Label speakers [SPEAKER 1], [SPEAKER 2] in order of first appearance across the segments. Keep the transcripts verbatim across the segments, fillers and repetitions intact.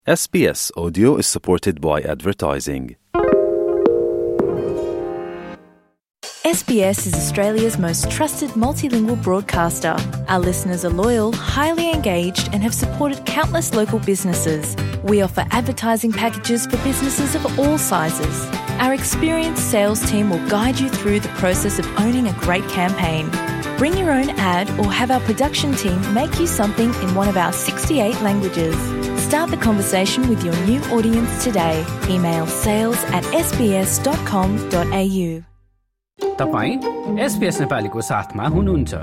[SPEAKER 1] S B S Audio is supported by advertising.
[SPEAKER 2] S B S is Australia's most trusted multilingual broadcaster. Our listeners are loyal, highly engaged, and have supported countless local businesses. We offer advertising packages for businesses of all sizes. Our experienced sales team will guide you through the process of owning a great campaign. Bring your own ad or have our production team make you something in one of our sixty-eight languages. Start the conversation with your new audience today. Email sales at s b s dot com dot a u.
[SPEAKER 3] तपाईं SBS नेपालीको साथमा हुनुहुन्छ।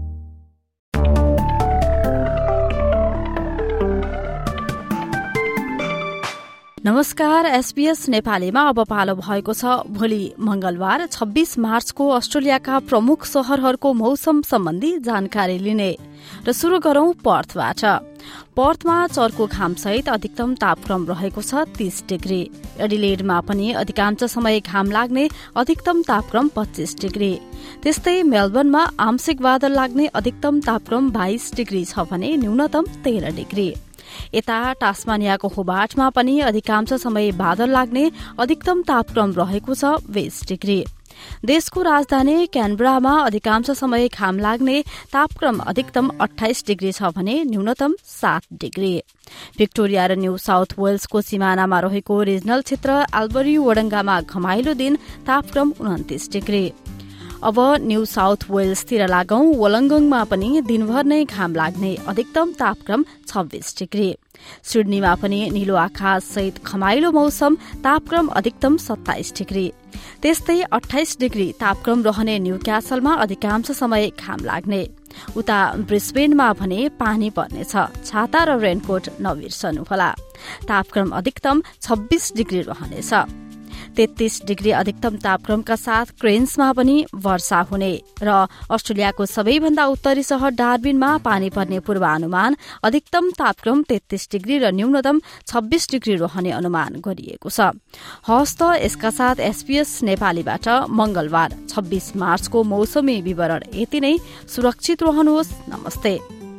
[SPEAKER 4] नमस्कार, SBS नेपालीमा अब पालो भएको छ भोलि मंगलबार छब्बीस मार्चको अस्ट्रेलियाका प्रमुख शहरहरूको मौसम सम्बन्धी जानकारी लिने र सुरु गरौं पर्थबाट। पर्थमा चर्को घामसहित अधिकतम तापक्रम रहेको छ तीस डिग्री। एडिलेडमा पनि अधिकांश समय घाम लाग्ने अधिकतम तापक्रम पच्चीस डिग्री। त्यस्तै मेलबर्नमा आंशिक बादल लाग्ने अधिकतम तापक्रम बाइस डिग्री छ भने न्यूनतम तेह्र डिग्री। यता टास्मानियाको होबार्टमा पनि अधिकांश समय बादल लाग्ने अधिकतम तापक्रम रहेको छ बीस डिग्री। देशको राजधानी क्यानबरामा अधिकांश समय घाम लाग्ने तापक्रम अधिकतम अठाइस डिग्री छ भने न्यूनतम सात डिग्री। भिक्टोरिया र न्यू साउथ वेल्सको सिमानामा रहेको रिजनल क्षेत्र अल्बरी वडंगामा घमाइलो दिन तापक्रम उन्तिस डिग्री। अब न्यू साउथ वेल्सतिर लागौं। वोलंगङमा पनि दिनभर नै घाम लाग्ने अधिकतम तापक्रम छब्बीस डिग्री। सिडनीमा पनि नीलो आकाश सहित खमाइलो मौसम तापक्रम अधिकतम सत्ताइस डिग्री। त्यस्तै अठाइस डिग्री तापक्रम रहने न्यूक्यासलमा अधिकांश समय घाम लाग्ने। उता ब्रिस्बेनमा भने पानी पर्नेछ, छाता र रेनकोट नबिर्सनुहोला। तापक्रम अधिकतम छब्बीस डिग्री रहनेछ। तेत्तीस डिग्री अधिकतम तापक्रमका साथ क्रेन्समा पनि वर्षा हुने र अस्ट्रेलियाको सबैभन्दा उत्तरी शहर डार्बिनमा पानी पर्ने पूर्वानुमान। अधिकतम तापक्रम तेत्तीस डिग्री र न्यूनतम छब्बीस डिग्री रहने अनुमान गरिएको छ। हस्त यसका साथ एसबीएस नेपालीबाट मंगलबार छब्बीस मार्चको मौसमी विवरण यति नै। सुरक्षित रहनुहोस्। नमस्ते।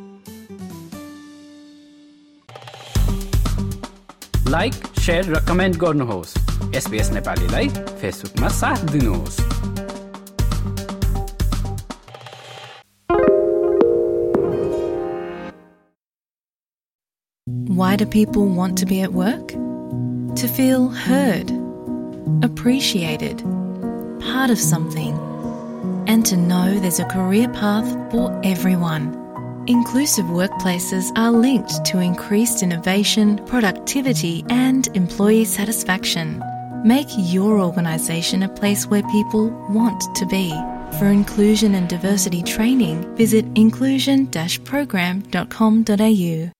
[SPEAKER 3] लाइक, शेयर र कमेन्ट गर्नुहोस्। एसबीएस नेपालीलाई फेसबुकमा साथ दिनुहोस्।
[SPEAKER 2] Why do people want to be at work? To feel heard, appreciated, part of something, and to know there's a career path for everyone. Inclusive workplaces are linked to increased innovation, productivity, and employee satisfaction. Make your organisation a place where people want to be. For inclusion and diversity training, visit inclusion dash program dot com dot a u.